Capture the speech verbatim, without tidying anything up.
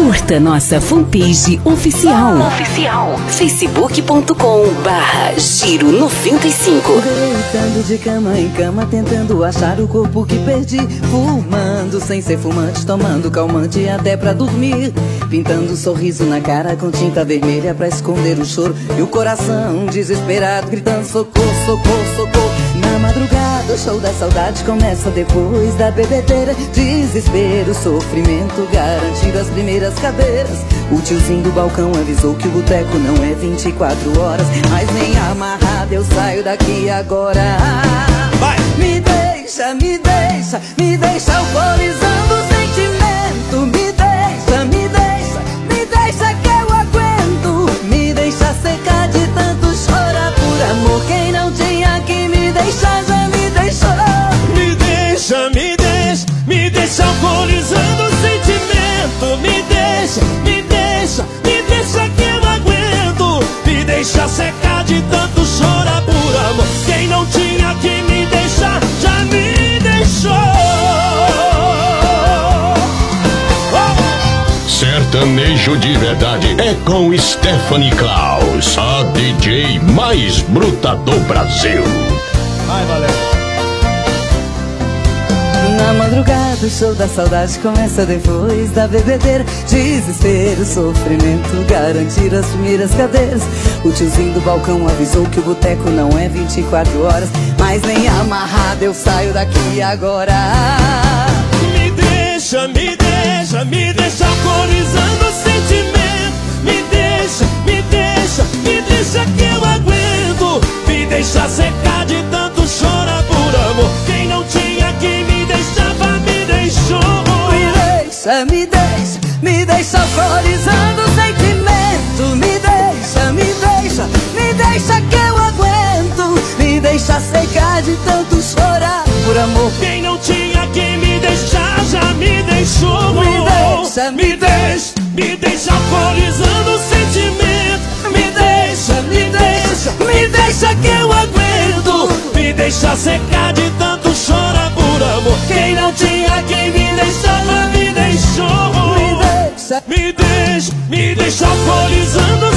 Curta nossa fanpage oficial. Oficial. facebook ponto com barra Giro noventa e cinco. Deitando de cama em cama, tentando achar o corpo que perdi. Fumando sem ser fumante, tomando calmante até pra dormir. Pintando um sorriso na cara com tinta vermelha pra esconder o choro. E o coração desesperado gritando socorro, socorro, socorro. Na madrugada o show da saudade começa depois da bebedeira. Desespero, sofrimento, garantir as primeiras cadeiras. O tiozinho do balcão avisou que o boteco não é vinte e quatro horas. Mas nem amarrado eu saio daqui agora. Vai. Me deixa, me deixa, me deixa alcoolizando o sentimento. Me deixa, me deixa, me deixa que eu aguento. Me deixa secar de tanto chorar por amor. Quem não tinha que me deixar já me deixou. Me deixa, me deixa, me deixa alcoolizando o sentimento. Me deixa, me deixa, me deixa que eu aguento. Me deixa secar de tanto chorar por amor. Quem não tinha que me deixar já me deixou. Sertanejo de verdade é com Stephanie Klaus, a D J mais bruta do Brasil. Vai, Valério. Na madrugada o show da saudade começa depois da bebedeira. Desespero, sofrimento, garantir as primeiras cadeiras. O tiozinho do balcão avisou que o boteco não é vinte e quatro horas. Mas nem amarrado eu saio daqui agora. Me deixa, me deixa, me deixa alcoolizando o sentimento. Me deixa, me deixa, me deixa que eu aguento. Me deixa secar de tanto chorar por amor. Quem não tinha que me deixava me deixou. Me deixa, me deixa, me deixa alcoolizando o sentimento. Me deixa, me deixa, me deixa que eu aguento. Me deixa secar de tanto chorar por amor. Quem não tinha que me deixar já me deixou. Me deixa, me deixa, me deixa alcoolizando o sentimento. Me deixa, me deixa, me deixa que eu aguento. Me deixa secar de tanto chorar por amor. Quem não tinha quem me deixava me deixou. Me deixa, me deixa, me deixa alcoolizando